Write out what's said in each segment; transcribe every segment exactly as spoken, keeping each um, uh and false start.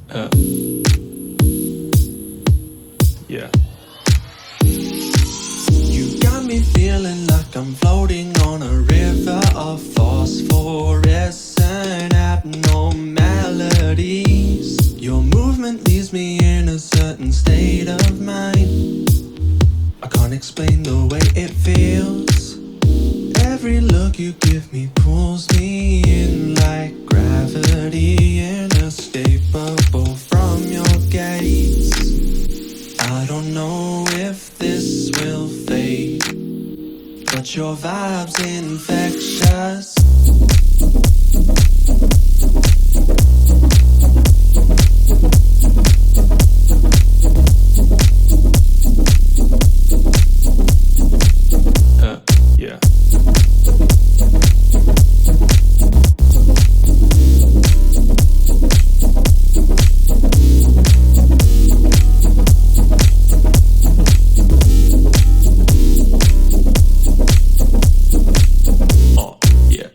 Uh, yeah. You got me feeling like I'm floating on a river of phosphorescent abnormalities. Your movement leaves me in a certain state of mind. I can't explain the way it feels. Every look you give me pulls me in like gravity, inescapable from your gaze. I don't know if this will fade, but your vibe's infectious. Uh, yeah. Oh, yeah.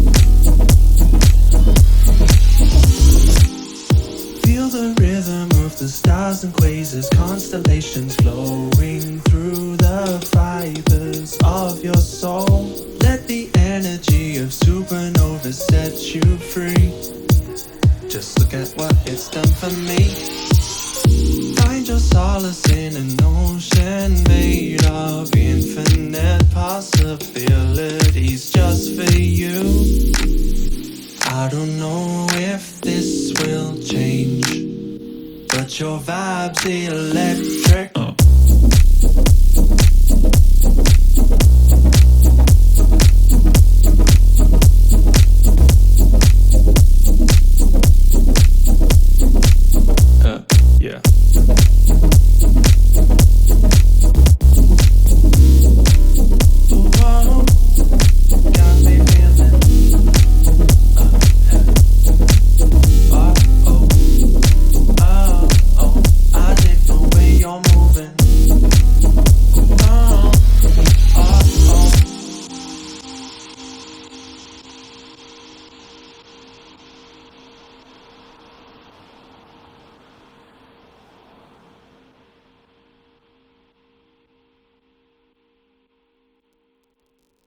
Feel the rhythm of the stars and quasars, constellations flowing through the fibers of your soul. Let the energy of supernovas set you free. Just look at what it's done for me. Find your solace in an ocean made of infinite possibilities just for you. I don't know if this will change, but your vibe's electric.